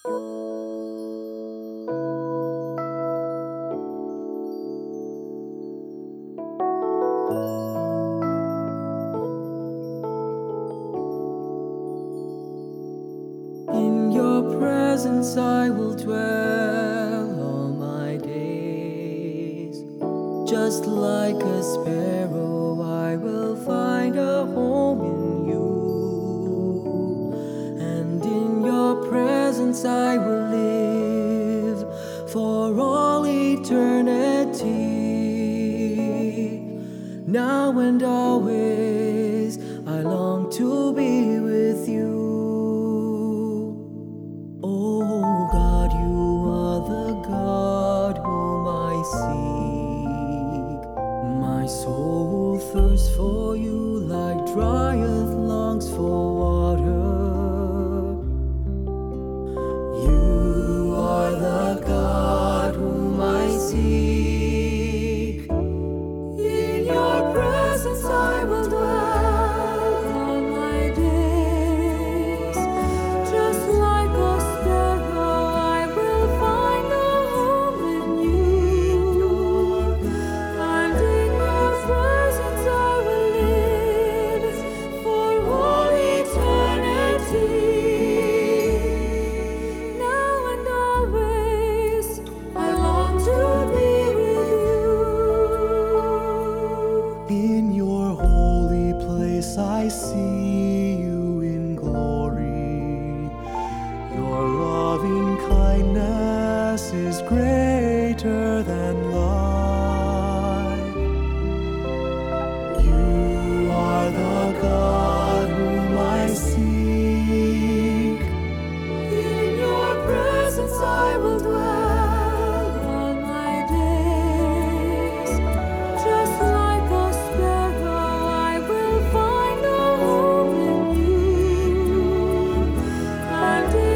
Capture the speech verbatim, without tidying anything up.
In your presence I will dwell all my days. Just like a sparrow, I will find a home in you. And in your presence I will live for all eternity. Now and always I long to be with you. Oh God, you are the God whom I seek. My soul thirsts for you like dryeth longs for water. You are the God whom I seek. In your presence I will dwell all my days. Just like a sparrow, I will find a home in you. And in your presence I will live for all eternity. Now and always I long to be with you. In your holy place I see you in glory. Your loving kindness is greater than life. You are the God whom I seek. In your presence I will dwell all my days. Just like a sparrow, I will find a home in you. And